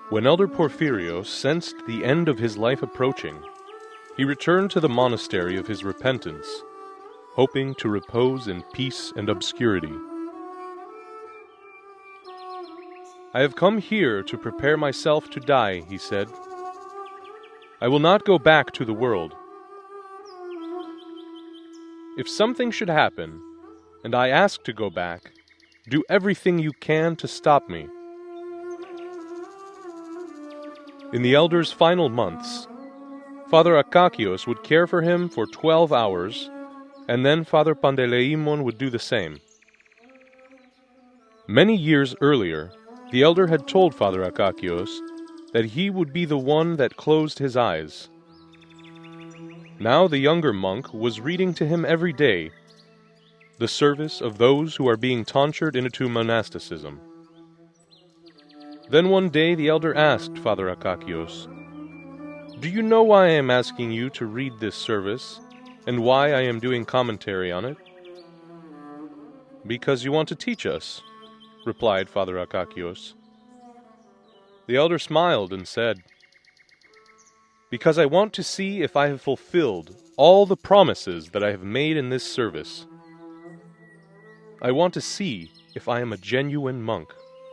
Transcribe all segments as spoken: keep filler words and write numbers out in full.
When Elder Porphyrios sensed the end of his life approaching, he returned to the monastery of his repentance, hoping to repose in peace and obscurity. "I have come here to prepare myself to die," he said. "I will not go back to the world. If something should happen, and I ask to go back, do everything you can to stop me." In the elder's final months, Father Akakios would care for him for twelve hours, and then Father Pandeleimon would do the same. Many years earlier, the elder had told Father Akakios that he would be the one that closed his eyes. Now the younger monk was reading to him every day the service of those who are being tonsured into monasticism. Then one day the elder asked Father Akakios, "Do you know why I am asking you to read this service, and why I am doing commentary on it?" "Because you want to teach us," replied Father Akakios. The elder smiled and said, "Because I want to see if I have fulfilled all the promises that I have made in this service. I want to see if I am a genuine monk."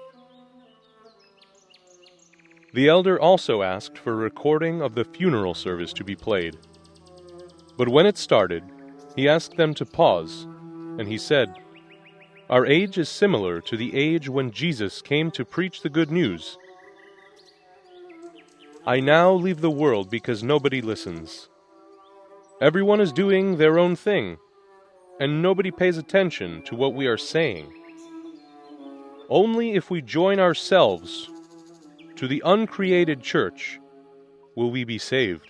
The elder also asked for a recording of the funeral service to be played. But when it started, he asked them to pause, and he said, "Our age is similar to the age when Jesus came to preach the good news. I now leave the world because nobody listens. Everyone is doing their own thing, and nobody pays attention to what we are saying. Only if we join ourselves to the uncreated church will we be saved."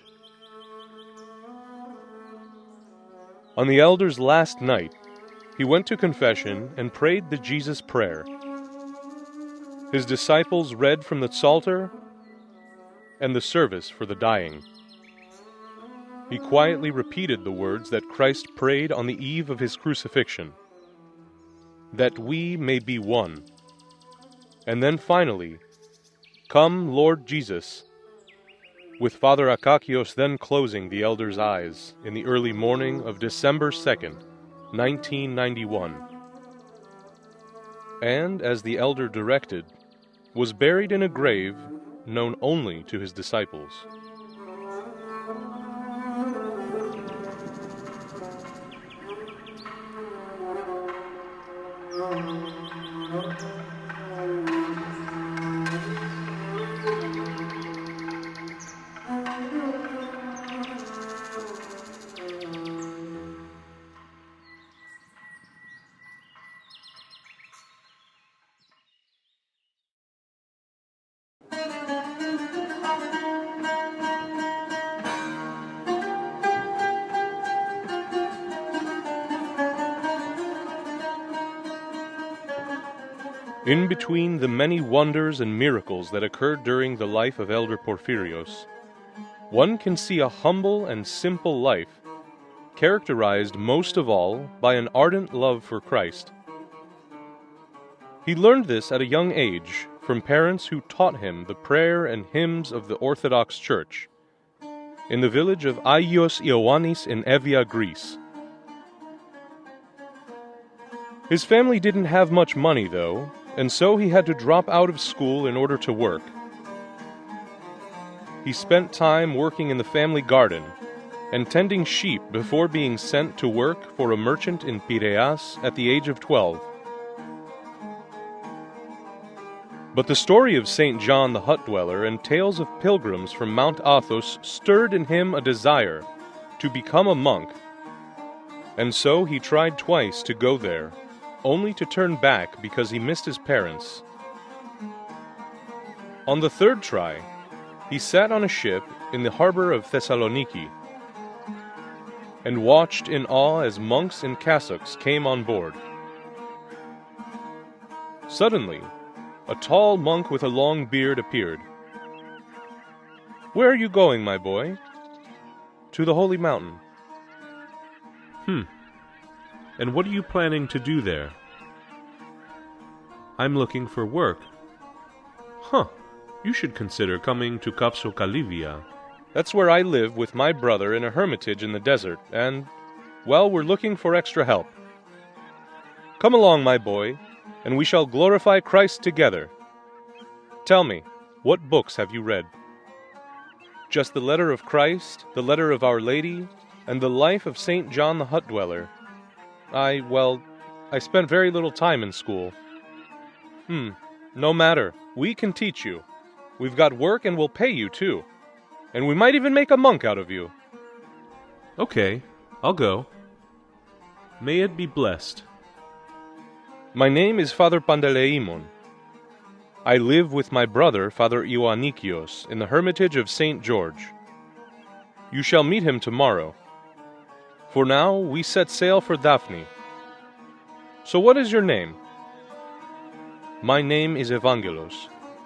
On the elder's last night, he went to confession and prayed the Jesus prayer. His disciples read from the Psalter and the service for the dying. He quietly repeated the words that Christ prayed on the eve of his crucifixion, "That we may be one." And then finally, "Come, Lord Jesus," with Father Akakios then closing the elder's eyes in the early morning of December second, nineteen ninety-one. And, as the elder directed, was buried in a grave known only to his disciples. In between the many wonders and miracles that occurred during the life of Elder Porphyrios, one can see a humble and simple life, characterized most of all by an ardent love for Christ. He learned this at a young age from parents who taught him the prayer and hymns of the Orthodox Church in the village of Agios Ioannis in Evia, Greece. His family didn't have much money, though, and so he had to drop out of school in order to work. He spent time working in the family garden and tending sheep before being sent to work for a merchant in Piraeus at the age of twelve. But the story of Saint John the Hut Dweller and tales of pilgrims from Mount Athos stirred in him a desire to become a monk, and so he tried twice to go there, only to turn back because he missed his parents. On the third try, he sat on a ship in the harbor of Thessaloniki and watched in awe as monks in cassocks came on board. Suddenly, a tall monk with a long beard appeared. "Where are you going, my boy?" "To the Holy Mountain." "Hmm. And what are you planning to do there?" "I'm looking for work." "Huh. You should consider coming to Kapsokalivia. That's where I live with my brother in a hermitage in the desert, and, well, we're looking for extra help. Come along, my boy, and we shall glorify Christ together. Tell me, what books have you read? Just the letter of Christ, the letter of Our Lady, and the life of Saint John the Hut Dweller. I, well, I spent very little time in school. Hmm, no matter. We can teach you. We've got work and we'll pay you, too. And we might even make a monk out of you. Okay, I'll go. May it be blessed. My name is Father Panteleimon. I live with my brother, Father Ioannikios, in the hermitage of Saint George. You shall meet him tomorrow. For now, we set sail for Daphne. So what is your name? My name is Evangelos.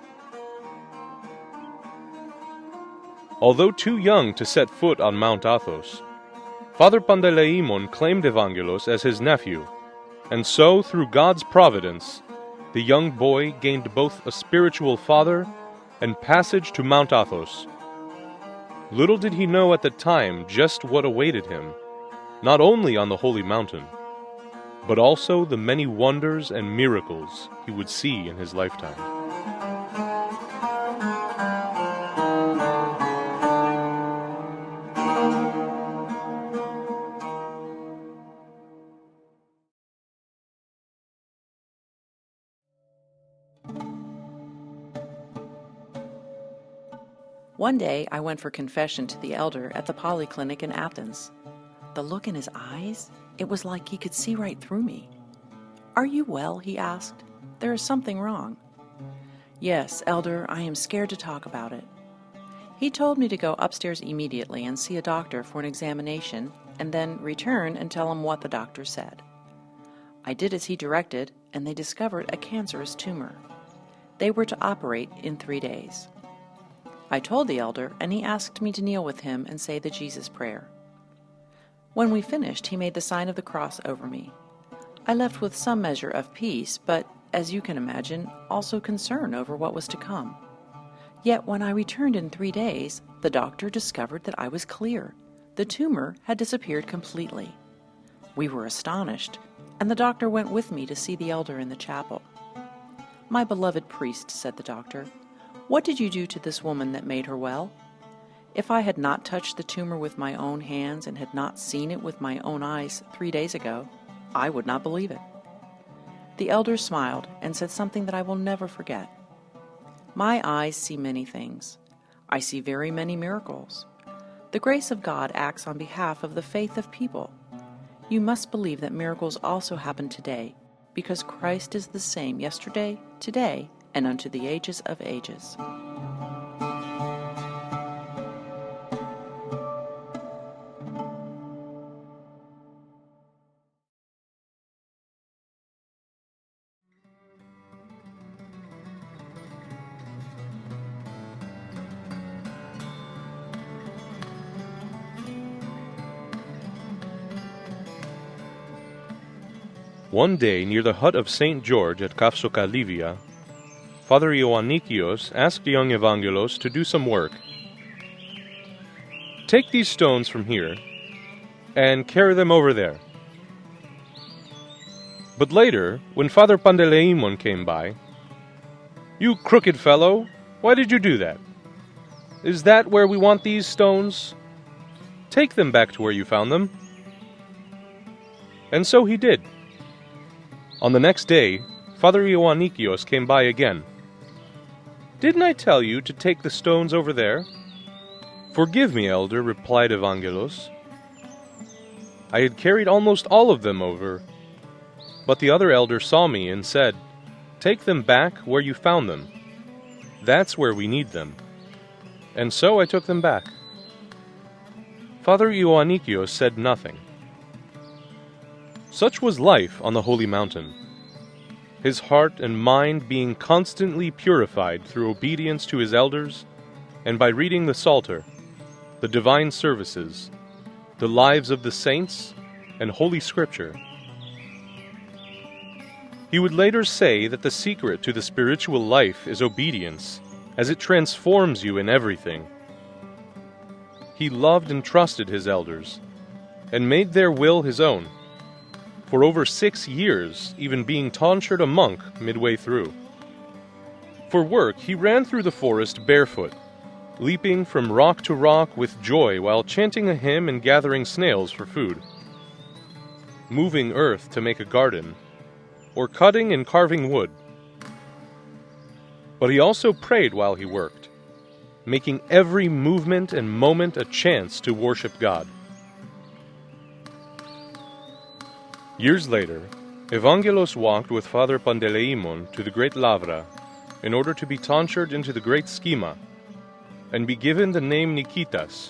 Although too young to set foot on Mount Athos, Father Panteleimon claimed Evangelos as his nephew, and so, through God's providence, the young boy gained both a spiritual father and passage to Mount Athos. Little did he know at the time just what awaited him, not only on the holy mountain, but also the many wonders and miracles he would see in his lifetime. One day, I went for confession to the elder at the polyclinic in Athens. The look in his eyes, it was like he could see right through me. "Are you well?" he asked. "There is something wrong." "Yes, elder, I am scared to talk about it." He told me to go upstairs immediately and see a doctor for an examination, and then return and tell him what the doctor said. I did as he directed, and they discovered a cancerous tumor. They were to operate in three days. I told the elder, and he asked me to kneel with him and say the Jesus prayer. When we finished, he made the sign of the cross over me. I left with some measure of peace, but, as you can imagine, also concern over what was to come. Yet when I returned in three days, the doctor discovered that I was clear. The tumor had disappeared completely. We were astonished, and the doctor went with me to see the elder in the chapel. "My beloved priest," said the doctor, "what did you do to this woman that made her well? If I had not touched the tumor with my own hands and had not seen it with my own eyes three days ago, I would not believe it." The elder smiled and said something that I will never forget. "My eyes see many things. I see very many miracles. The grace of God acts on behalf of the faith of people. You must believe that miracles also happen today, because Christ is the same yesterday, today, and unto the ages of ages." One day, near the hut of Saint George at Kapsokalivia, Father Ioannikios asked young Evangelos to do some work. "Take these stones from here and carry them over there." But later, when Father Panteleimon came by, "You crooked fellow, why did you do that? Is that where we want these stones? Take them back to where you found them." And so he did. On the next day, Father Ioannikios came by again. "Didn't I tell you to take the stones over there?" "Forgive me, elder," replied Evangelos. "I had carried almost all of them over." But the other elder saw me and said, "Take them back where you found them. That's where we need them." And so I took them back. Father Ioannikios said nothing. Such was life on the holy mountain, his heart and mind being constantly purified through obedience to his elders and by reading the Psalter, the divine services, the lives of the saints, and Holy Scripture. He would later say that the secret to the spiritual life is obedience, as it transforms you in everything. He loved and trusted his elders, and made their will his own, for over six years, even being tonsured a monk midway through. For work, he ran through the forest barefoot, leaping from rock to rock with joy while chanting a hymn and gathering snails for food, moving earth to make a garden, or cutting and carving wood. But he also prayed while he worked, making every movement and moment a chance to worship God. Years later, Evangelos walked with Father Panteleimon to the Great Lavra in order to be tonsured into the Great Schema and be given the name Nikitas.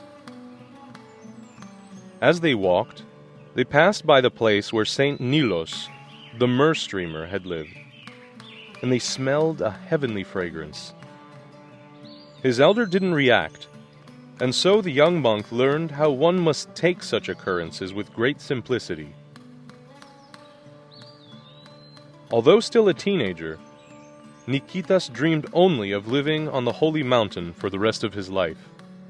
As they walked, they passed by the place where Saint Nilos, the myrrh streamer, had lived, and they smelled a heavenly fragrance. His elder didn't react, and so the young monk learned how one must take such occurrences with great simplicity. Although still a teenager, Nikitas dreamed only of living on the holy mountain for the rest of his life.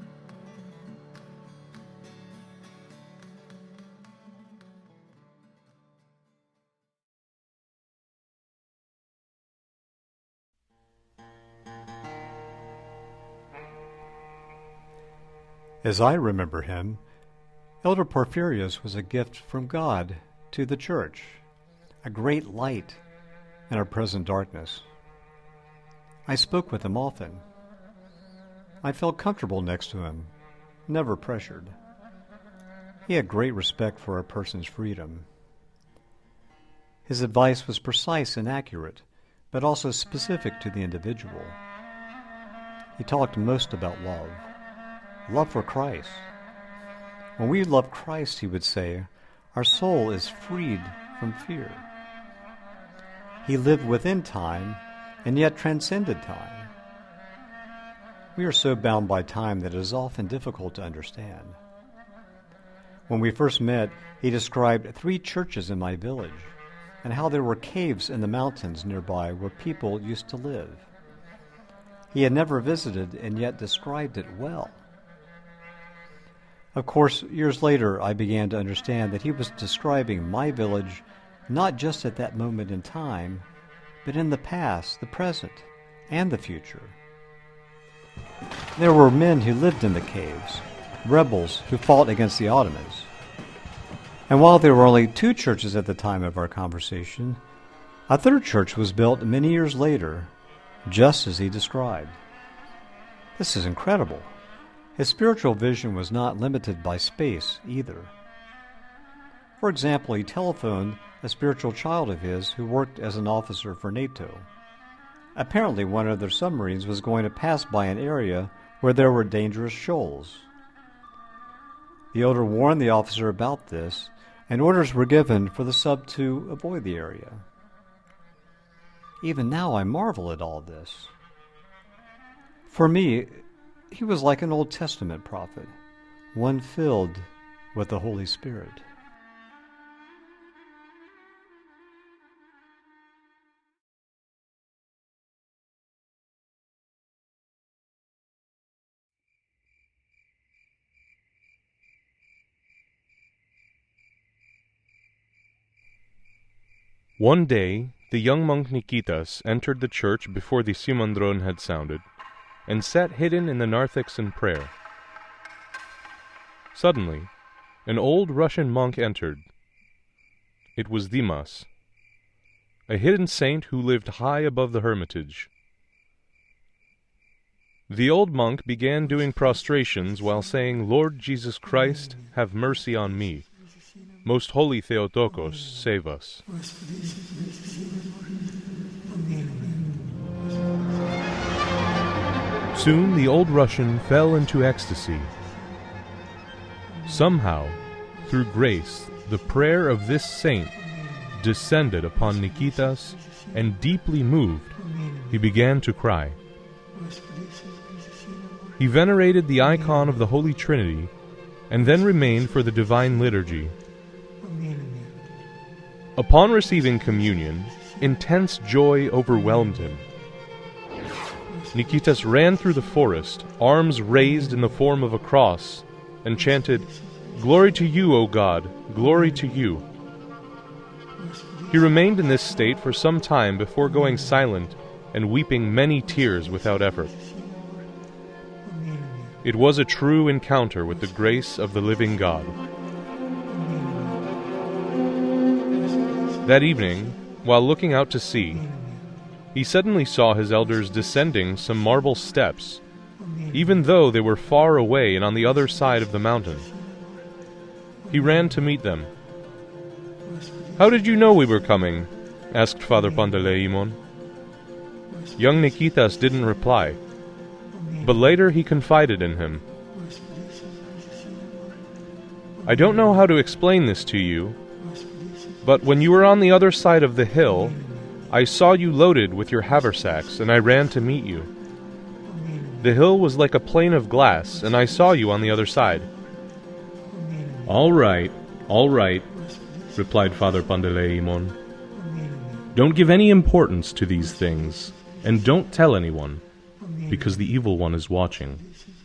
As I remember him, Elder Porphyrius was a gift from God to the Church, a great light in our present darkness. I spoke with him often. I felt comfortable next to him, never pressured. He had great respect for a person's freedom. His advice was precise and accurate, but also specific to the individual. He talked most about love, love for Christ. When we love Christ, he would say, our soul is freed from fear. He lived within time and yet transcended time. We are so bound by time that it is often difficult to understand. When we first met, he described three churches in my village and how there were caves in the mountains nearby where people used to live. He had never visited and yet described it well. Of course, years later, I began to understand that he was describing my village not just at that moment in time, but in the past, the present, and the future. There were men who lived in the caves, rebels who fought against the Ottomans. And while there were only two churches at the time of our conversation, a third church was built many years later, just as he described. This is incredible. His spiritual vision was not limited by space either. For example, he telephoned a spiritual child of his who worked as an officer for NATO. Apparently, one of their submarines was going to pass by an area where there were dangerous shoals. The elder warned the officer about this, and orders were given for the sub to avoid the area. Even now I marvel at all this. For me, he was like an Old Testament prophet, one filled with the Holy Spirit. One day, the young monk Nikitas entered the church before the Simondron had sounded, and sat hidden in the narthex in prayer. Suddenly, an old Russian monk entered. It was Dimas, a hidden saint who lived high above the hermitage. The old monk began doing prostrations while saying, "Lord Jesus Christ, have mercy on me. Most Holy Theotokos, save us." Soon the old Russian fell into ecstasy. Somehow, through grace, the prayer of this saint descended upon Nikitas, and deeply moved, he began to cry. He venerated the icon of the Holy Trinity, and then remained for the Divine Liturgy. Upon receiving communion, intense joy overwhelmed him. Nikitas ran through the forest, arms raised in the form of a cross, and chanted, "Glory to you, O God, glory to you." He remained in this state for some time before going silent and weeping many tears without effort. It was a true encounter with the grace of the living God. That evening, while looking out to sea, he suddenly saw his elders descending some marble steps, even though they were far away and on the other side of the mountain. He ran to meet them. "How did you know we were coming?" asked Father Panteleimon. Young Nikitas didn't reply, but later he confided in him. "I don't know how to explain this to you, but when you were on the other side of the hill, I saw you loaded with your haversacks, and I ran to meet you. The hill was like a plane of glass, and I saw you on the other side." "All right, all right," replied Father Panteleimon. "Don't give any importance to these things, and don't tell anyone, because the evil one is watching."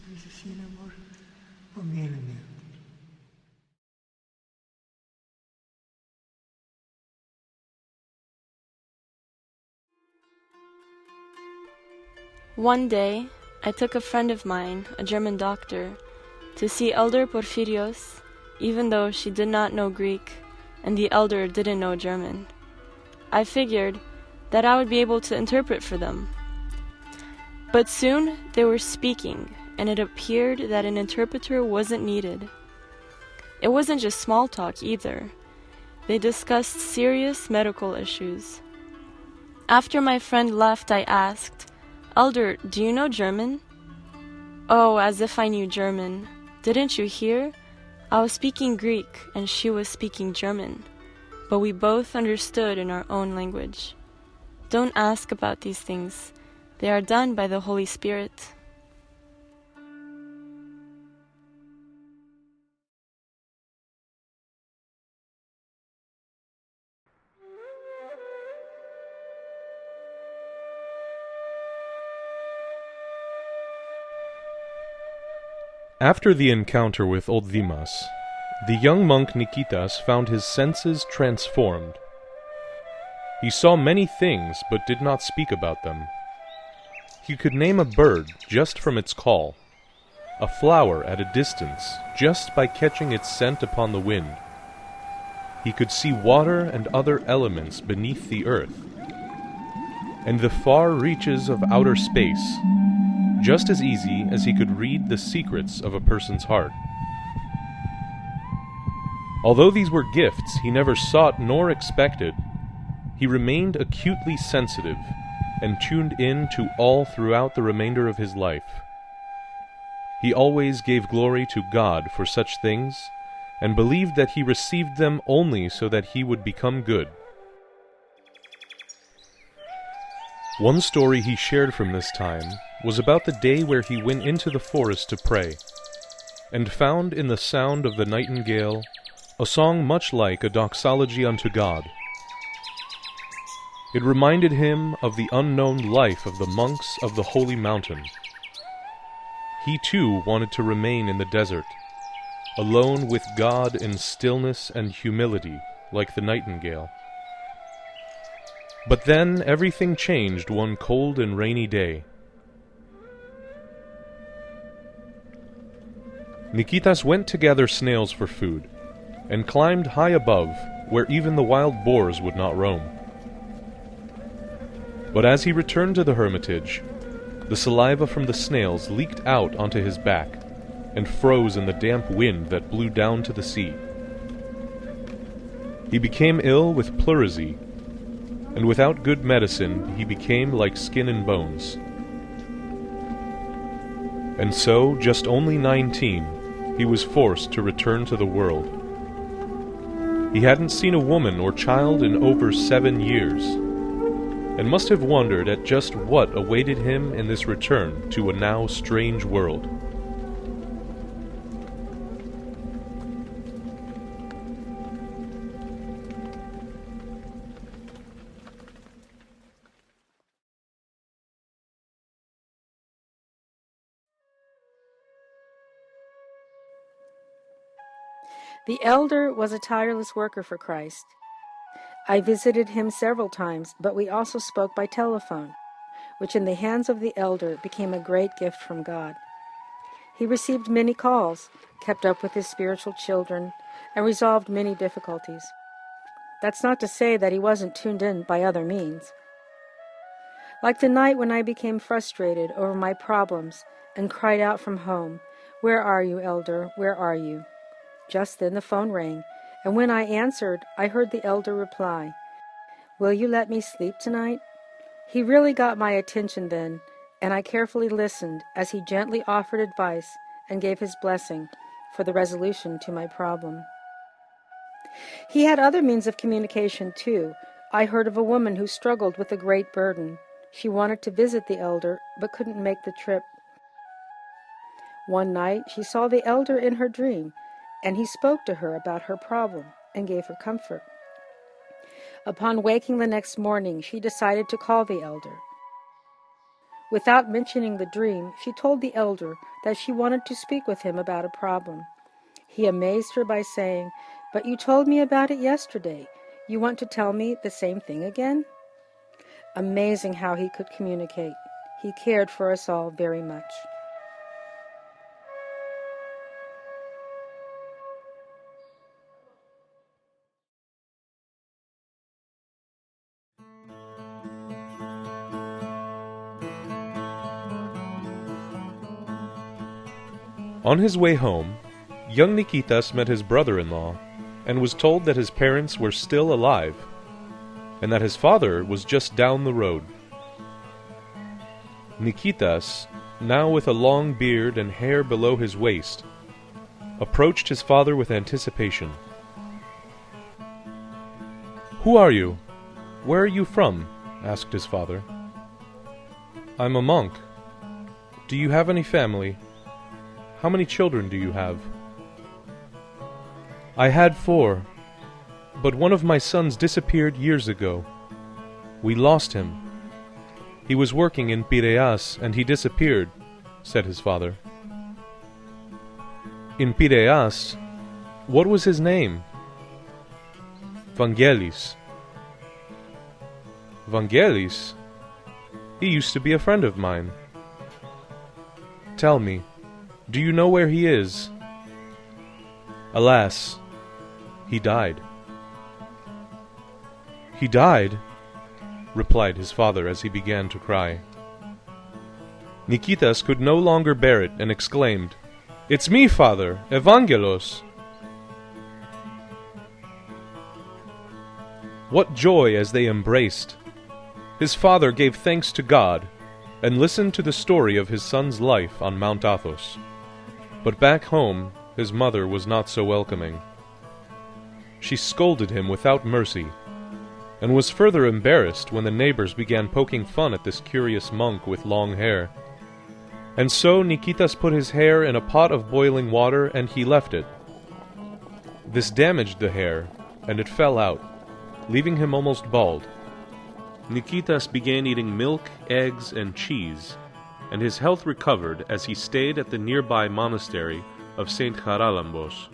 One day, I took a friend of mine, a German doctor, to see Elder Porphyrios, even though she did not know Greek and the elder didn't know German. I figured that I would be able to interpret for them. But soon they were speaking, and it appeared that an interpreter wasn't needed. It wasn't just small talk either. They discussed serious medical issues. After my friend left, I asked, "Elder, do you know German?" "Oh, as if I knew German. Didn't you hear? I was speaking Greek, and she was speaking German. But we both understood in our own language. Don't ask about these things. They are done by the Holy Spirit." After the encounter with old Dimas, the young monk Nikitas found his senses transformed. He saw many things but did not speak about them. He could name a bird just from its call, a flower at a distance just by catching its scent upon the wind. He could see water and other elements beneath the earth, and the far reaches of outer space, just as easy as he could read the secrets of a person's heart. Although these were gifts he never sought nor expected, he remained acutely sensitive and tuned in to all throughout the remainder of his life. He always gave glory to God for such things, and believed that he received them only so that he would become good. One story he shared from this time was about the day where he went into the forest to pray, and found in the sound of the nightingale a song much like a doxology unto God. It reminded him of the unknown life of the monks of the holy mountain. He too wanted to remain in the desert, alone with God in stillness and humility, like the nightingale. But then everything changed one cold and rainy day. Nikitas went to gather snails for food, and climbed high above, where even the wild boars would not roam. But as he returned to the hermitage, the saliva from the snails leaked out onto his back, and froze in the damp wind that blew down to the sea. He became ill with pleurisy, and without good medicine he became like skin and bones. And so, just only nineteen, he was forced to return to the world. He hadn't seen a woman or child in over seven years, and must have wondered at just what awaited him in this return to a now strange world. The elder was a tireless worker for Christ. I visited him several times, but we also spoke by telephone, which in the hands of the elder became a great gift from God. He received many calls, kept up with his spiritual children, and resolved many difficulties. That's not to say that he wasn't tuned in by other means. Like the night when I became frustrated over my problems and cried out from home, "Where are you, elder? Where are you?" Just then the phone rang, and when I answered, I heard the elder reply, "Will you let me sleep tonight?" He really got my attention then, and I carefully listened as he gently offered advice and gave his blessing for the resolution to my problem. He had other means of communication, too. I heard of a woman who struggled with a great burden. She wanted to visit the elder, but couldn't make the trip. One night, she saw the elder in her dream, and he spoke to her about her problem and gave her comfort. Upon waking the next morning, she decided to call the elder. Without mentioning the dream, she told the elder that she wanted to speak with him about a problem. He amazed her by saying, "But you told me about it yesterday. You want to tell me the same thing again?" Amazing how he could communicate. He cared for us all very much. On his way home, young Nikitas met his brother-in-law and was told that his parents were still alive and that his father was just down the road. Nikitas, now with a long beard and hair below his waist, approached his father with anticipation. "Who are you? Where are you from?" asked his father. "I'm a monk. Do you have any family? How many children do you have?" "I had four, but one of my sons disappeared years ago. We lost him. He was working in Piraeus and he disappeared," said his father. "In Piraeus? What was his name?" "Vangelis." "Vangelis? He used to be a friend of mine. Tell me, do you know where he is?" "Alas, he died." "He died?" replied his father as he began to cry. Nikitas could no longer bear it and exclaimed, "It's me, father, Evangelos!" What joy as they embraced! His father gave thanks to God and listened to the story of his son's life on Mount Athos. But back home, his mother was not so welcoming. She scolded him without mercy, and was further embarrassed when the neighbors began poking fun at this curious monk with long hair. And so Nikitas put his hair in a pot of boiling water and he left it. This damaged the hair, and it fell out, leaving him almost bald. Nikitas began eating milk, eggs, and cheese, and his health recovered as he stayed at the nearby monastery of Saint Charalambos.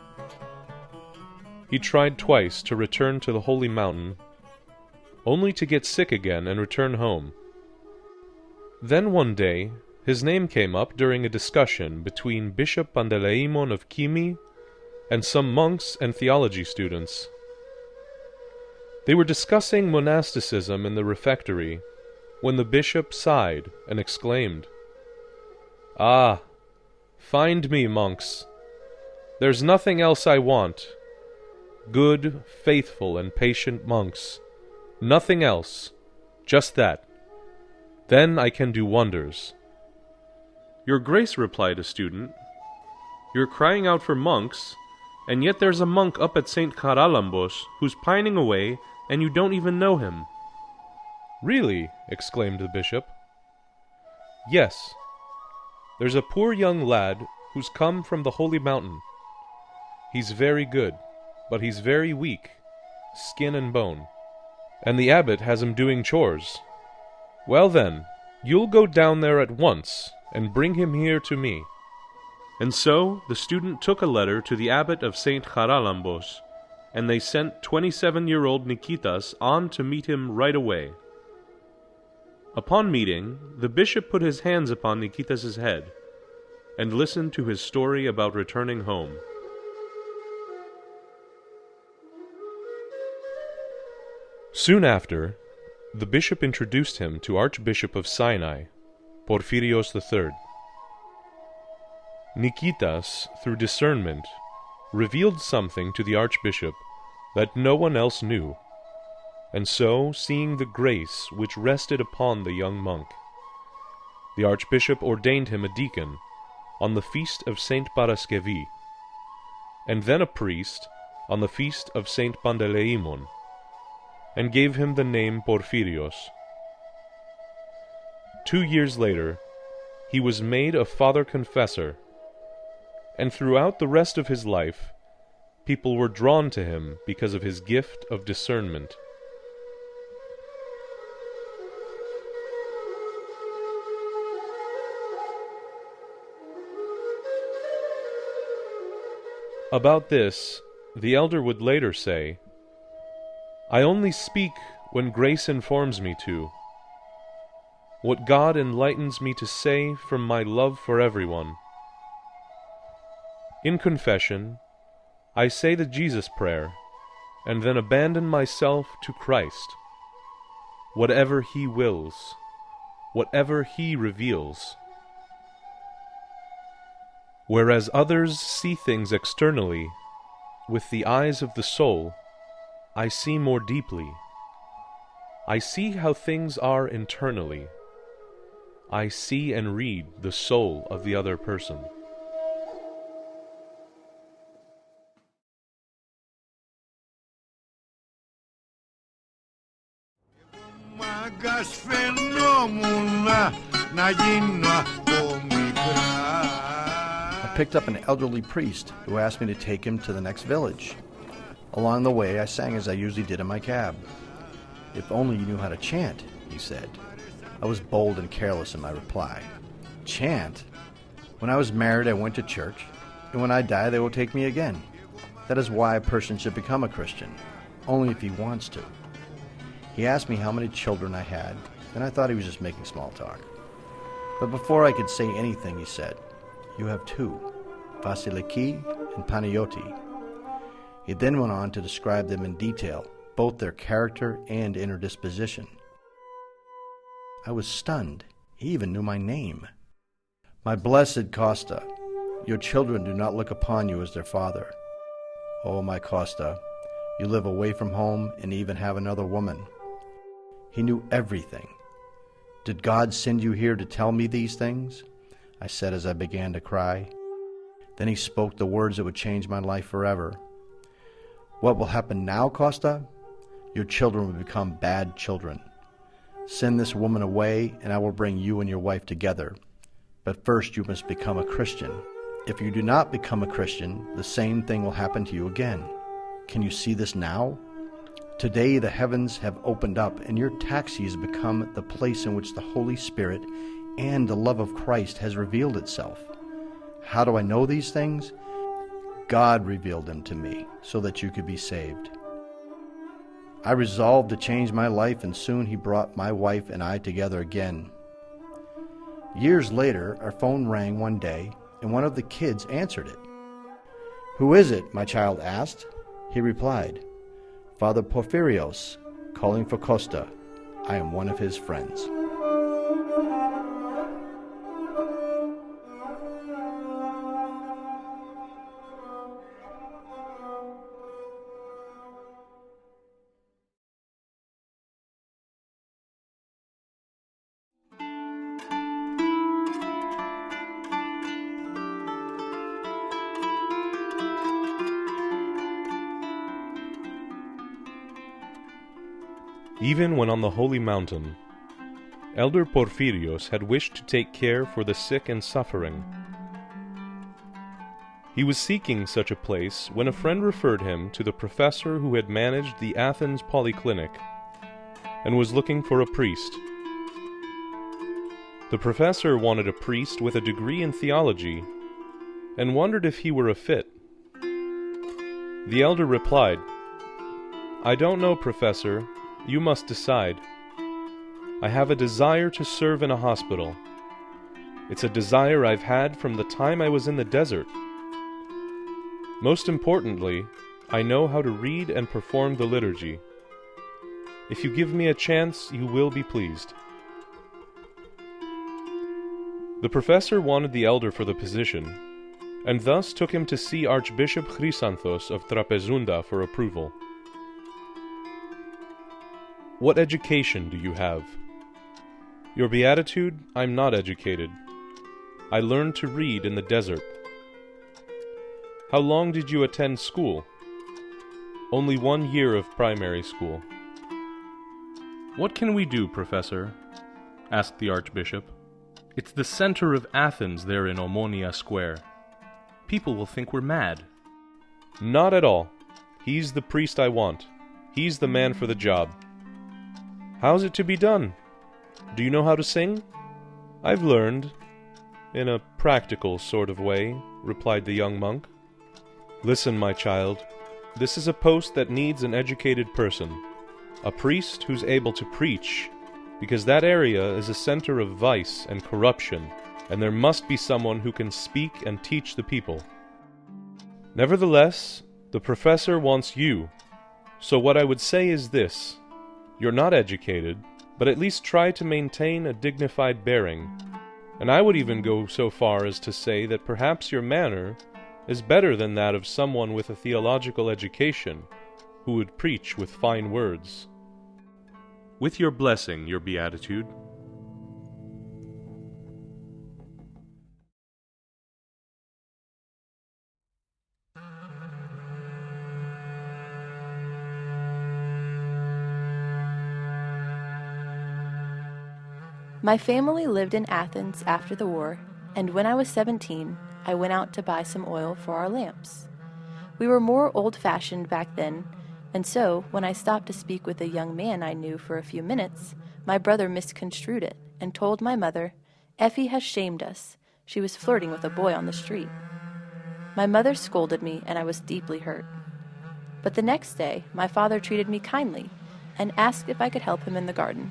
He tried twice to return to the holy mountain, only to get sick again and return home. Then one day, his name came up during a discussion between Bishop Panteleimon of Kymi and some monks and theology students. They were discussing monasticism in the refectory, when the bishop sighed and exclaimed, "Ah, find me, monks. There's nothing else I want. Good, faithful, and patient monks. Nothing else. Just that. Then I can do wonders." "Your Grace," replied a student, "you're crying out for monks, and yet there's a monk up at Saint Charalambos who's pining away, and you don't even know him." "Really?" exclaimed the bishop. "Yes. There's a poor young lad who's come from the holy mountain. He's very good, but he's very weak, skin and bone, and the abbot has him doing chores. Well then, you'll go down there at once and bring him here to me. And so the student took a letter to the abbot of Saint Charalambos, and they sent twenty-seven-year-old Nikitas on to meet him right away. Upon meeting, the bishop put his hands upon Nikitas' head and listened to his story about returning home. Soon after, the bishop introduced him to Archbishop of Sinai, Porphyrios the Third. Nikitas, through discernment, revealed something to the archbishop that no one else knew, and so, seeing the grace which rested upon the young monk, the archbishop ordained him a deacon on the feast of Saint Paraskevi, and then a priest on the feast of Saint Panteleimon, and gave him the name Porphyrios. Two years later, he was made a father confessor, and throughout the rest of his life, people were drawn to him because of his gift of discernment. About this, the elder would later say, "I only speak when grace informs me to, what God enlightens me to say from my love for everyone. In confession, I say the Jesus prayer, and then abandon myself to Christ, whatever He wills, whatever He reveals. Whereas others see things externally, with the eyes of the soul, I see more deeply. I see how things are internally. I see and read the soul of the other person." I picked up an elderly priest who asked me to take him to the next village. Along the way, I sang as I usually did in my cab. "If only you knew how to chant," he said. I was bold and careless in my reply. "Chant? When I was married, I went to church, and when I die, they will take me again. That is why a person should become a Christian, only if he wants to." He asked me how many children I had, and I thought he was just making small talk. But before I could say anything, he said, "You have two, Vasiliki and Panayoti." He then went on to describe them in detail, both their character and inner disposition. I was stunned. He even knew my name. "My blessed Costa, your children do not look upon you as their father. Oh, my Costa, you live away from home and even have another woman." He knew everything. "Did God send you here to tell me these things?" I said as I began to cry. Then he spoke the words that would change my life forever. "What will happen now, Costa? Your children will become bad children. Send this woman away, and I will bring you and your wife together. But first you must become a Christian. If you do not become a Christian, the same thing will happen to you again. Can you see this now? Today the heavens have opened up, and your taxi has become the place in which the Holy Spirit and the love of Christ has revealed itself. How do I know these things? God revealed them to me so that you could be saved. I resolved to change my life, and soon he brought my wife and I together again. Years later, our phone rang one day, and one of the kids answered it. "Who is it?" my child asked. He replied, "Father Porphyrios, calling for Costa. I am one of his friends." Even when on the holy mountain, Elder Porphyrios had wished to take care for the sick and suffering. He was seeking such a place when a friend referred him to the professor who had managed the Athens Polyclinic and was looking for a priest. The professor wanted a priest with a degree in theology and wondered if he were a fit. The elder replied, "I don't know, Professor. You must decide. I have a desire to serve in a hospital. It's a desire I've had from the time I was in the desert. Most importantly, I know how to read and perform the liturgy. If you give me a chance, you will be pleased." The professor wanted the elder for the position, and thus took him to see Archbishop Chrysanthos of Trapezunda for approval. "What education do you have?" "Your Beatitude, I'm not educated. I learned to read in the desert." "How long did you attend school?" "Only one year of primary school." "What can we do, Professor?" asked the Archbishop. "It's the center of Athens there in Omonia Square. People will think we're mad." "Not at all. He's the priest I want. He's the man for the job." "How's it to be done? Do you know how to sing?" "I've learned, in a practical sort of way," replied the young monk. "Listen, my child. This is a post that needs an educated person, a priest who's able to preach, because that area is a center of vice and corruption, and there must be someone who can speak and teach the people. Nevertheless, the professor wants you, so what I would say is this. You're not educated, but at least try to maintain a dignified bearing, and I would even go so far as to say that perhaps your manner is better than that of someone with a theological education, who would preach with fine words. With your blessing, your Beatitude." My family lived in Athens after the war, and when I was seventeen, I went out to buy some oil for our lamps. We were more old-fashioned back then, and so, when I stopped to speak with a young man I knew for a few minutes, my brother misconstrued it and told my mother, "Effie has shamed us. She was flirting with a boy on the street." My mother scolded me, and I was deeply hurt. But the next day, my father treated me kindly and asked if I could help him in the garden.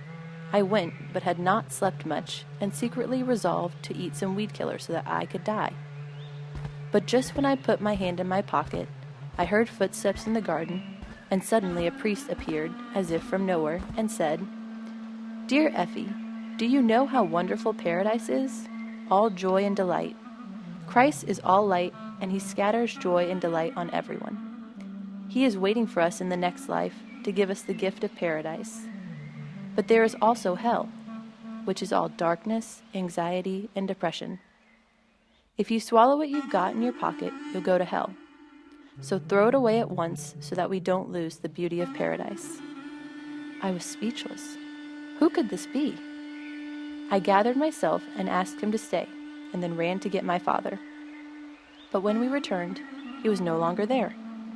I went, but had not slept much, and secretly resolved to eat some weed killer so that I could die. But just when I put my hand in my pocket, I heard footsteps in the garden, and suddenly a priest appeared, as if from nowhere, and said, "Dear Effie, do you know how wonderful paradise is? All joy and delight. Christ is all light, and he scatters joy and delight on everyone. He is waiting for us in the next life to give us the gift of paradise. But there is also hell, which is all darkness, anxiety, and depression. If you swallow what you've got in your pocket, you'll go to hell. So throw it away at once so that we don't lose the beauty of paradise." I was speechless. Who could this be? I gathered myself and asked him to stay, and then ran to get my father. But when we returned, he was no longer there.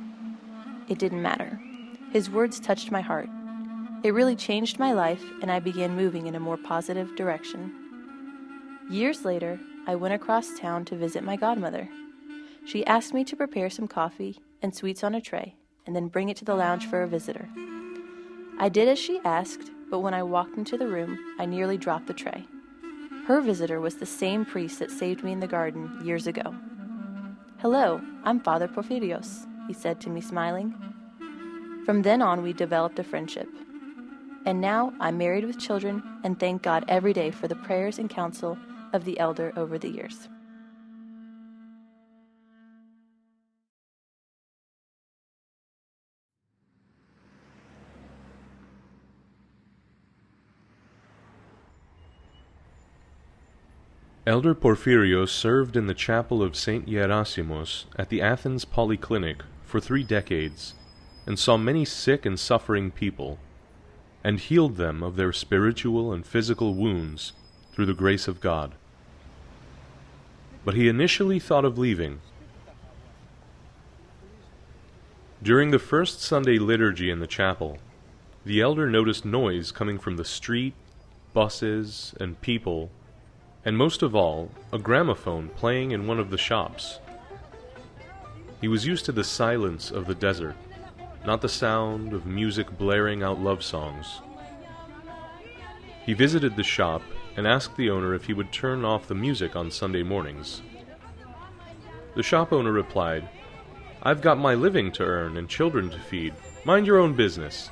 It didn't matter. His words touched my heart. It really changed my life, and I began moving in a more positive direction. Years later, I went across town to visit my godmother. She asked me to prepare some coffee and sweets on a tray, and then bring it to the lounge for a visitor. I did as she asked, but when I walked into the room, I nearly dropped the tray. Her visitor was the same priest that saved me in the garden years ago. "Hello, I'm Father Porphyrios," he said to me, smiling. From then on, we developed a friendship. And now I'm married with children and thank God every day for the prayers and counsel of the elder over the years. Elder Porphyrios served in the chapel of Saint Gerasimos at the Athens Polyclinic for three decades and saw many sick and suffering people, and healed them of their spiritual and physical wounds through the grace of God. But he initially thought of leaving. During the first Sunday liturgy in the chapel, the elder noticed noise coming from the street, buses, and people, and most of all, a gramophone playing in one of the shops. He was used to the silence of the desert, not the sound of music blaring out love songs. He visited the shop and asked the owner if he would turn off the music on Sunday mornings. The shop owner replied, "I've got my living to earn and children to feed. Mind your own business."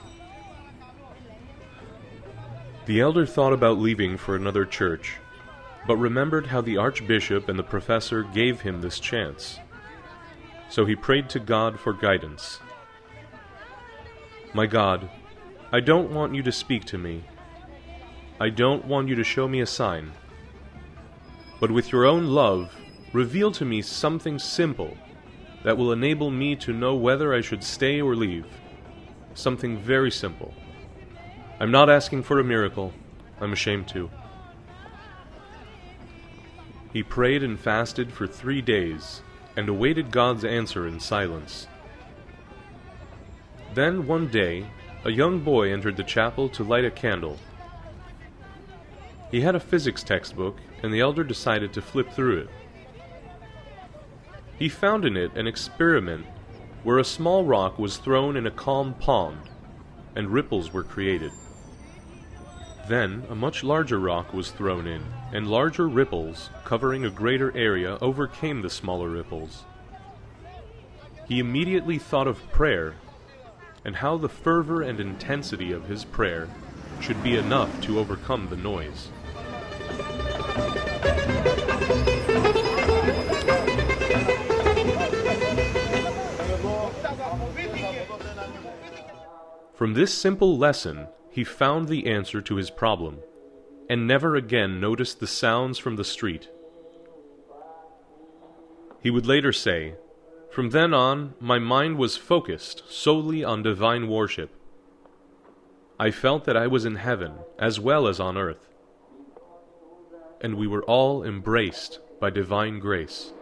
The elder thought about leaving for another church, but remembered how the archbishop and the professor gave him this chance. So he prayed to God for guidance. "My God, I don't want you to speak to me. I don't want you to show me a sign. But with your own love, reveal to me something simple that will enable me to know whether I should stay or leave. Something very simple. I'm not asking for a miracle. I'm ashamed to." He prayed and fasted for three days and awaited God's answer in silence. Then one day, a young boy entered the chapel to light a candle. He had a physics textbook, and the elder decided to flip through it. He found in it an experiment where a small rock was thrown in a calm pond, and ripples were created. Then a much larger rock was thrown in, and larger ripples, covering a greater area, overcame the smaller ripples. He immediately thought of prayer, and how the fervor and intensity of his prayer should be enough to overcome the noise. From this simple lesson, he found the answer to his problem, and never again noticed the sounds from the street. He would later say, "From then on, my mind was focused solely on divine worship. I felt that I was in heaven as well as on earth, and we were all embraced by divine grace."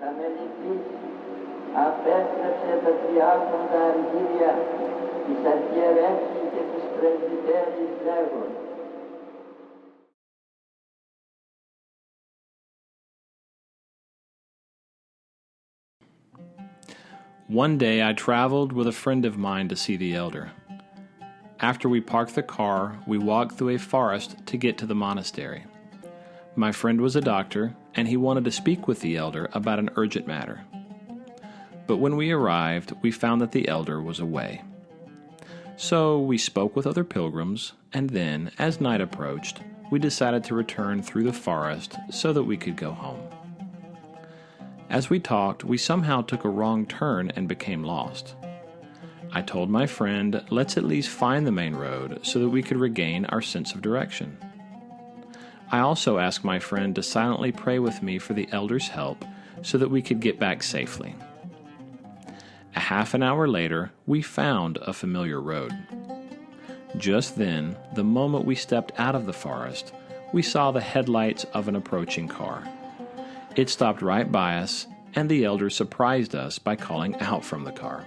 One day I traveled with a friend of mine to see the elder. After we parked the car, we walked through a forest to get to the monastery. My friend was a doctor, and he wanted to speak with the elder about an urgent matter. But when we arrived, we found that the elder was away. So we spoke with other pilgrims, and then, as night approached, we decided to return through the forest so that we could go home. As we talked, we somehow took a wrong turn and became lost. I told my friend, let's at least find the main road so that we could regain our sense of direction. I also asked my friend to silently pray with me for the elder's help so that we could get back safely. A half an hour later, we found a familiar road. Just then, the moment we stepped out of the forest, we saw the headlights of an approaching car. It stopped right by us, and the elder surprised us by calling out from the car.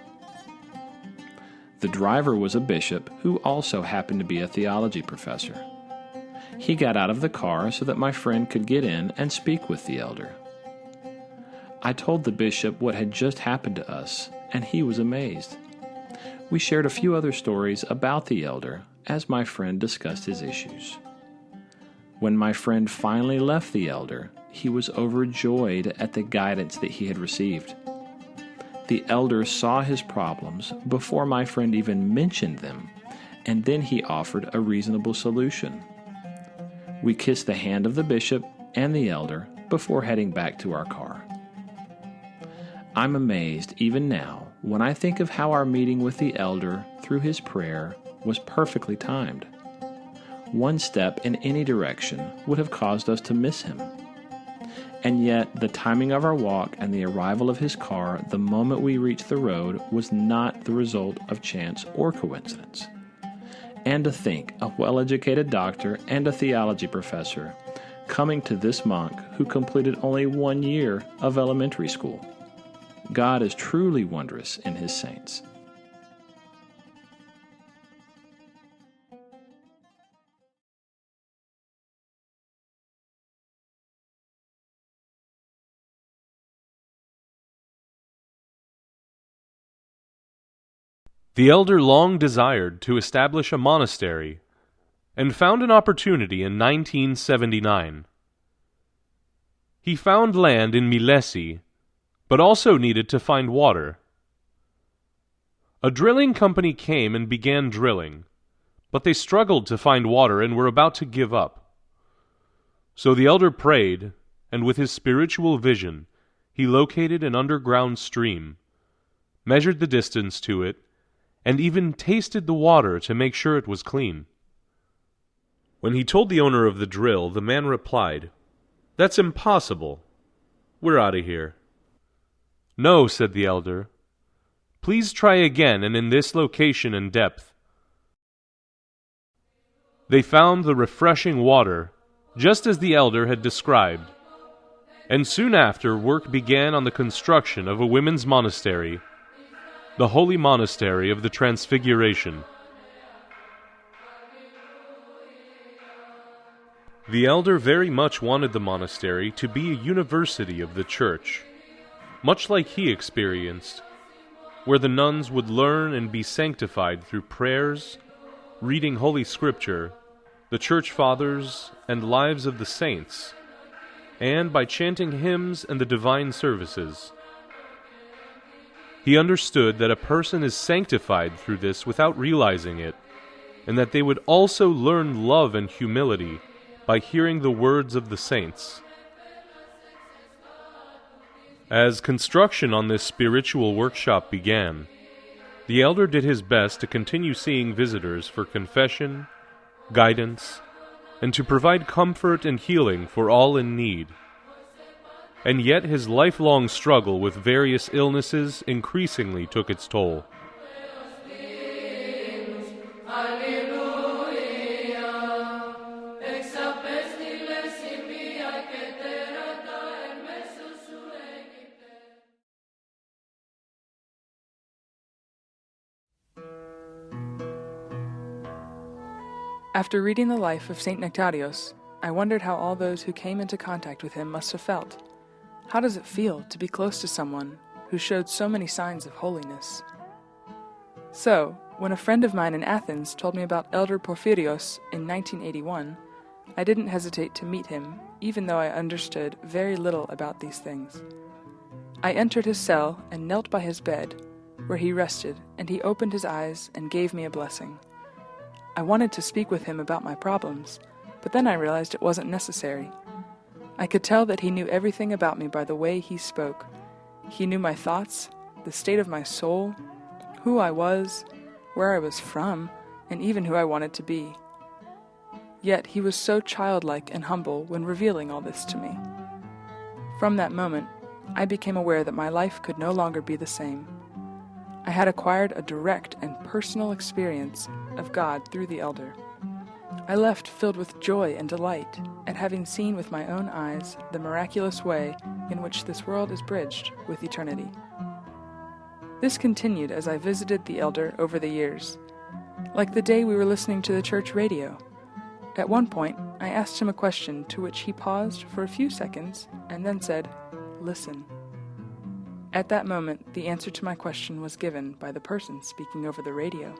The driver was a bishop who also happened to be a theology professor. He got out of the car so that my friend could get in and speak with the elder. I told the bishop what had just happened to us, and he was amazed. We shared a few other stories about the elder as my friend discussed his issues. When my friend finally left the elder, he was overjoyed at the guidance that he had received. The elder saw his problems before my friend even mentioned them, and then he offered a reasonable solution. We kissed the hand of the bishop and the elder before heading back to our car. I'm amazed even now when I think of how our meeting with the elder through his prayer was perfectly timed. One step in any direction would have caused us to miss him. And yet, the timing of our walk and the arrival of his car the moment we reached the road was not the result of chance or coincidence. And to think, a well-educated doctor and a theology professor coming to this monk who completed only one year of elementary school. God is truly wondrous in his saints. The elder long desired to establish a monastery and found an opportunity in nineteen seventy-nine. He found land in Milesi, but also needed to find water. A drilling company came and began drilling, but they struggled to find water and were about to give up. So the elder prayed, and with his spiritual vision, he located an underground stream, measured the distance to it, and even tasted the water to make sure it was clean. When he told the owner of the drill, the man replied, "That's impossible. We're out of here." "No," said the elder. "Please try again and in this location and depth." They found the refreshing water, just as the elder had described, and soon after work began on the construction of a women's monastery, the Holy Monastery of the Transfiguration. The elder very much wanted the monastery to be a university of the church, much like he experienced, where the nuns would learn and be sanctified through prayers, reading Holy Scripture, the Church Fathers, and lives of the saints, and by chanting hymns and the divine services. He understood that a person is sanctified through this without realizing it, and that they would also learn love and humility by hearing the words of the saints. As construction on this spiritual workshop began, the elder did his best to continue seeing visitors for confession, guidance, and to provide comfort and healing for all in need. And yet his lifelong struggle with various illnesses increasingly took its toll. After reading the life of Saint Nectarios, I wondered how all those who came into contact with him must have felt. How does it feel to be close to someone who showed so many signs of holiness? So, when a friend of mine in Athens told me about Elder Porphyrios in nineteen eighty-one, I didn't hesitate to meet him, even though I understood very little about these things. I entered his cell and knelt by his bed, where he rested, and he opened his eyes and gave me a blessing. I wanted to speak with him about my problems, but then I realized it wasn't necessary. I could tell that he knew everything about me by the way he spoke. He knew my thoughts, the state of my soul, who I was, where I was from, and even who I wanted to be. Yet he was so childlike and humble when revealing all this to me. From that moment, I became aware that my life could no longer be the same. I had acquired a direct and personal experience of God through the elder. I left filled with joy and delight at having seen with my own eyes the miraculous way in which this world is bridged with eternity. This continued as I visited the elder over the years, like the day we were listening to the church radio. At one point, I asked him a question to which he paused for a few seconds and then said, "Listen." At that moment, the answer to my question was given by the person speaking over the radio.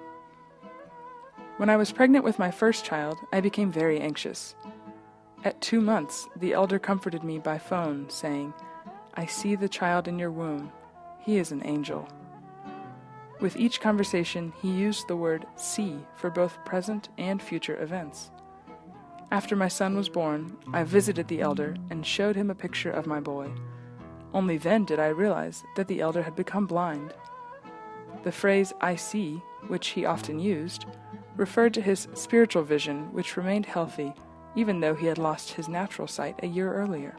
When I was pregnant with my first child, I became very anxious. At two months, the elder comforted me by phone, saying, "I see the child in your womb. He is an angel." With each conversation, he used the word "see" for both present and future events. After my son was born, I visited the elder and showed him a picture of my boy. Only then did I realize that the elder had become blind. The phrase "I see," which he often used, referred to his spiritual vision, which remained healthy, even though he had lost his natural sight a year earlier.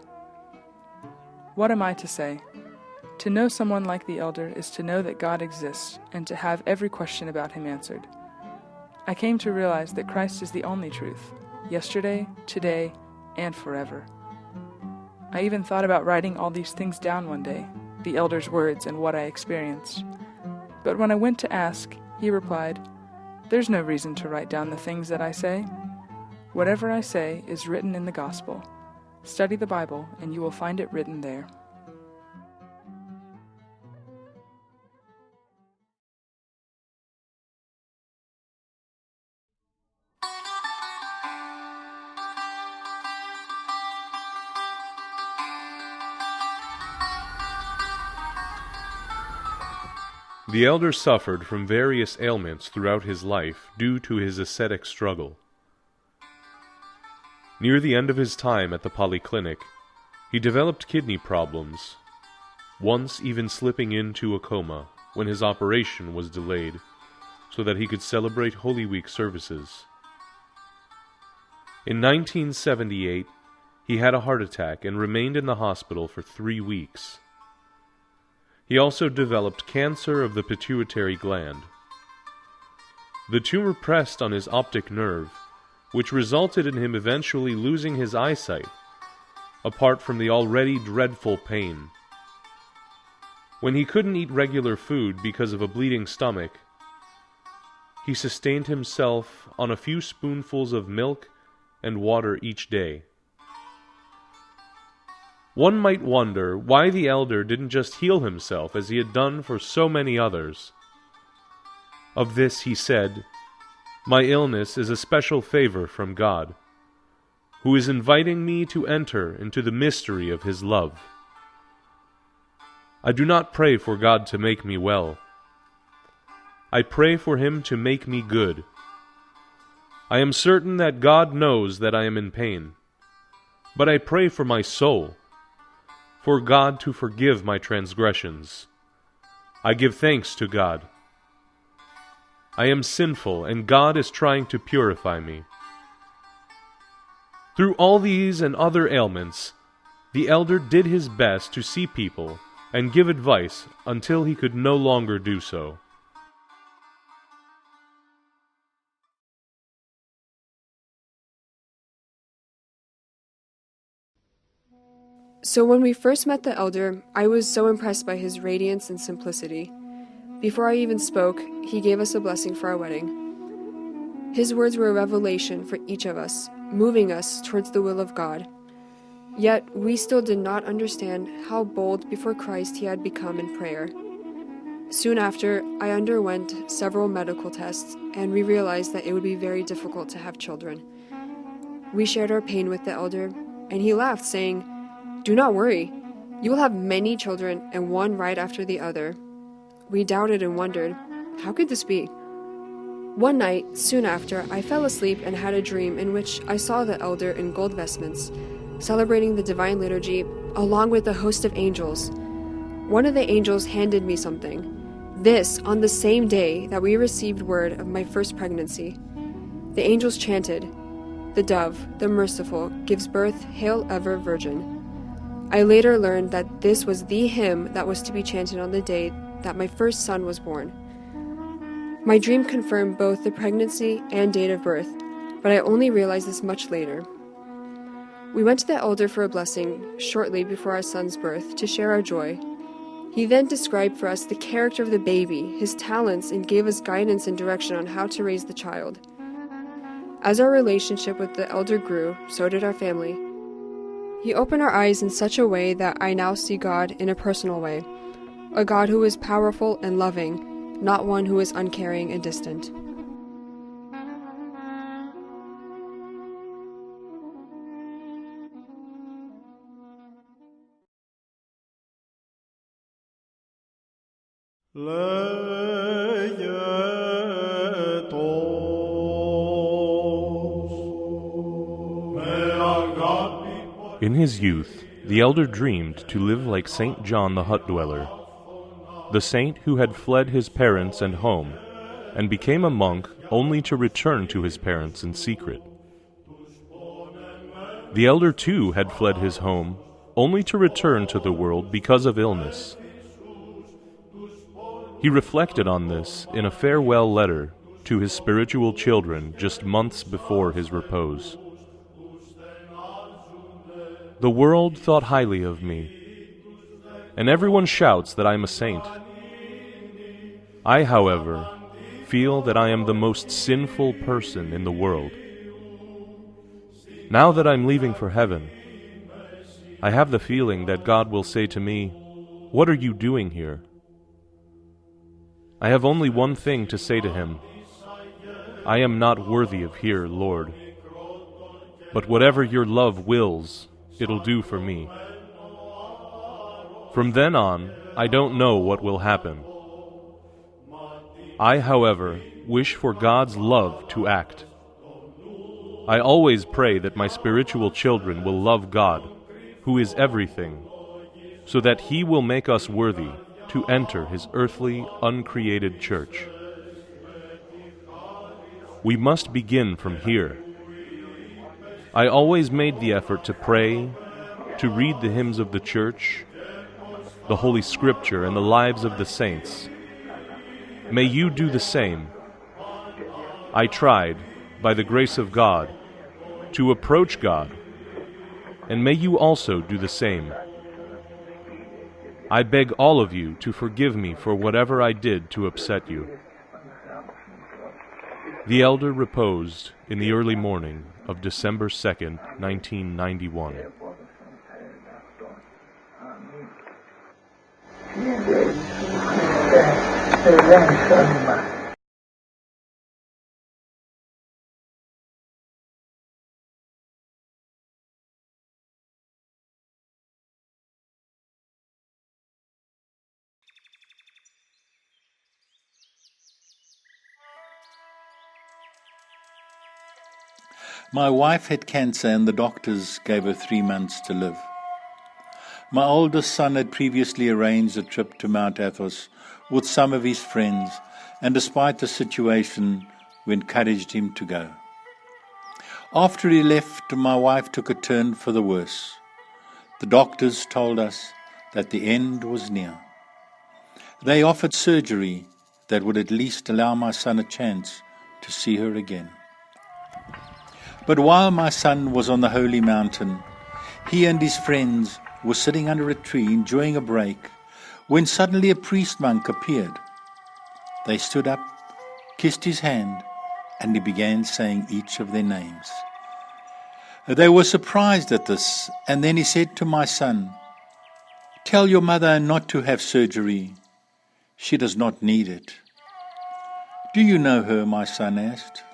What am I to say? To know someone like the elder is to know that God exists and to have every question about him answered. I came to realize that Christ is the only truth, yesterday, today, and forever. I even thought about writing all these things down one day, the elder's words and what I experienced. But when I went to ask, he replied, "There's no reason to write down the things that I say. Whatever I say is written in the gospel. Study the Bible and you will find it written there." The elder suffered from various ailments throughout his life due to his ascetic struggle. Near the end of his time at the polyclinic, he developed kidney problems, once even slipping into a coma when his operation was delayed so that he could celebrate Holy Week services. In nineteen seventy-eight, he had a heart attack and remained in the hospital for three weeks. He also developed cancer of the pituitary gland. The tumor pressed on his optic nerve, which resulted in him eventually losing his eyesight, apart from the already dreadful pain. When he couldn't eat regular food because of a bleeding stomach, he sustained himself on a few spoonfuls of milk and water each day. One might wonder why the elder didn't just heal himself as he had done for so many others. Of this he said, "My illness is a special favor from God, who is inviting me to enter into the mystery of His love. I do not pray for God to make me well. I pray for Him to make me good. I am certain that God knows that I am in pain, but I pray for my soul, for God to forgive my transgressions. I give thanks to God. I am sinful, and God is trying to purify me." Through all these and other ailments, the elder did his best to see people and give advice until he could no longer do so. So when we first met the elder, I was so impressed by his radiance and simplicity. Before I even spoke, he gave us a blessing for our wedding. His words were a revelation for each of us, moving us towards the will of God. Yet we still did not understand how bold before Christ he had become in prayer. Soon after, I underwent several medical tests, and we realized that it would be very difficult to have children. We shared our pain with the elder, and he laughed, saying, "Do not worry. You will have many children, and one right after the other." We doubted and wondered, how could this be? One night, soon after, I fell asleep and had a dream in which I saw the elder in gold vestments, celebrating the divine liturgy, along with a host of angels. One of the angels handed me something. This on the same day that we received word of my first pregnancy. The angels chanted, "The dove, the merciful, gives birth, hail ever Virgin." I later learned that this was the hymn that was to be chanted on the day that my first son was born. My dream confirmed both the pregnancy and date of birth, but I only realized this much later. We went to the elder for a blessing shortly before our son's birth to share our joy. He then described for us the character of the baby, his talents, and gave us guidance and direction on how to raise the child. As our relationship with the elder grew, so did our family. He opened our eyes in such a way that I now see God in a personal way, a God who is powerful and loving, not one who is uncaring and distant. In his youth, the elder dreamed to live like Saint John the Hut Dweller, the saint who had fled his parents and home, and became a monk only to return to his parents in secret. The elder too had fled his home, only to return to the world because of illness. He reflected on this in a farewell letter to his spiritual children just months before his repose. "The world thought highly of me, and everyone shouts that I am a saint. I, however, feel that I am the most sinful person in the world. Now that I'm leaving for heaven, I have the feeling that God will say to me, 'What are you doing here?' I have only one thing to say to him: 'I am not worthy of here, Lord. But whatever your love wills, it'll do for me.' From then on, I don't know what will happen. I, however, wish for God's love to act. I always pray that my spiritual children will love God, who is everything, so that He will make us worthy to enter His earthly, uncreated church. We must begin from here. I always made the effort to pray, to read the hymns of the church, the Holy Scripture, and the lives of the saints. May you do the same. I tried, by the grace of God, to approach God, and may you also do the same. I beg all of you to forgive me for whatever I did to upset you. The elder reposed in the early morning of December second, nineteen ninety-one. My wife had cancer and the doctors gave her three months to live. My oldest son had previously arranged a trip to Mount Athos with some of his friends, and despite the situation, we encouraged him to go. After he left, my wife took a turn for the worse. The doctors told us that the end was near. They offered surgery that would at least allow my son a chance to see her again. But while my son was on the holy mountain, he and his friends were sitting under a tree enjoying a break, when suddenly a priest monk appeared. They stood up, kissed his hand, and he began saying each of their names. They were surprised at this, and then he said to my son, "Tell your mother not to have surgery. She does not need it." "Do you know her?" my son asked.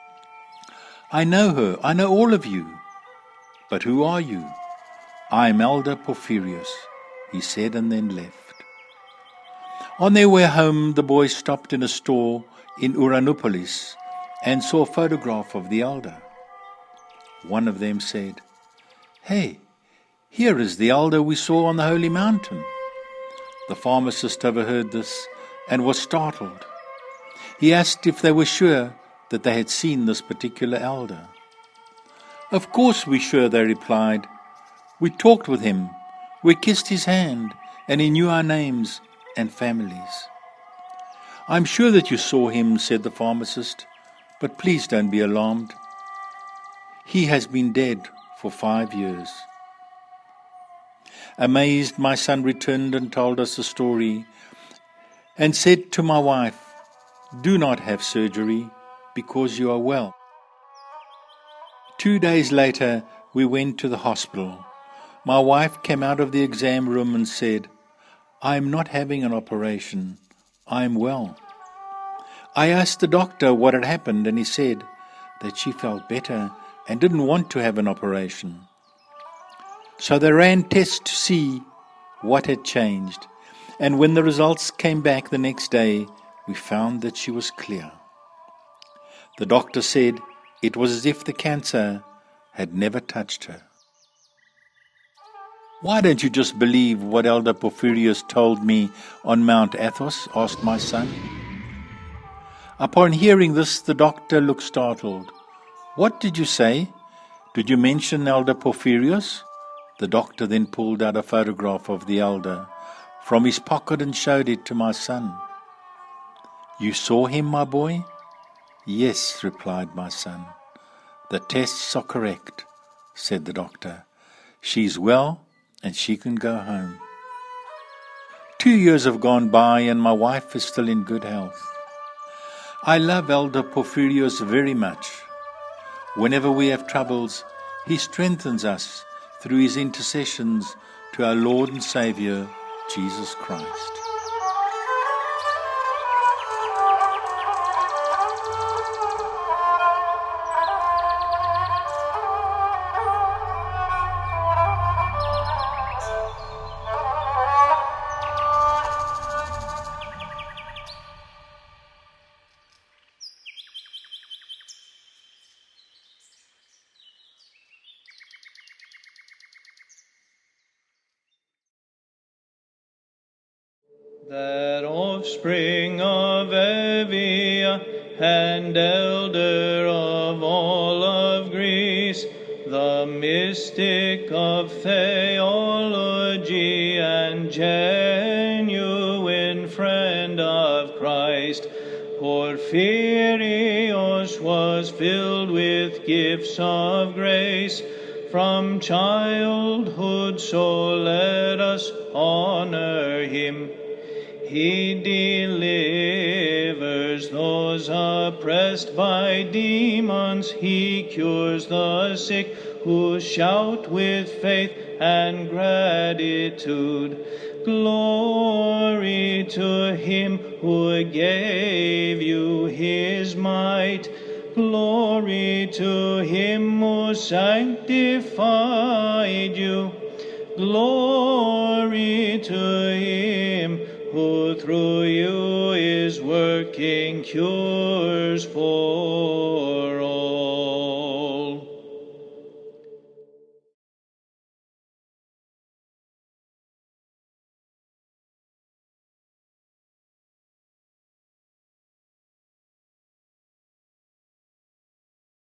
"I know her. I know all of you." "But who are you?" "I am Elder Porphyrius," he said, and then left. On their way home, the boys stopped in a store in Uranopolis and saw a photograph of the elder. One of them said, "Hey, here is the elder we saw on the holy mountain." The pharmacist overheard this and was startled. He asked if they were sure that they had seen this particular elder. "Of course we're sure," they replied. "We talked with him, we kissed his hand, and he knew our names and families." "I'm sure that you saw him," said the pharmacist, "but please don't be alarmed. He has been dead for five years." Amazed, my son returned and told us the story, and said to my wife, "Do not have surgery, because you are well." Two days later, we went to the hospital. My wife came out of the exam room and said, "I am not having an operation. I am well." I asked the doctor what had happened, and he said that she felt better and didn't want to have an operation. So they ran tests to see what had changed, and when the results came back the next day, we found that she was clear. The doctor said it was as if the cancer had never touched her. "Why don't you just believe what Elder Porphyrius told me on Mount Athos?" asked my son. Upon hearing this, the doctor looked startled. "What did you say? Did you mention Elder Porphyrius?" The doctor then pulled out a photograph of the elder from his pocket and showed it to my son. "You saw him, my boy?" "Yes," replied my son. "The tests are correct," said the doctor. "She's well and she can go home." Two years have gone by and my wife is still in good health. I love Elder Porphyrius very much. Whenever we have troubles, he strengthens us through his intercessions to our Lord and Saviour, Jesus Christ. that offspring of Evia, and elder of all of Greece, the mystic of theology and genuine friend of Christ, Porphyrios was filled with gifts of grace from childhood, so let us honor him. He delivers those oppressed by demons. He cures the sick who shout with faith and gratitude. Glory to him who gave you his might. Glory to him who sanctified you. Glory to him who through you is working cures for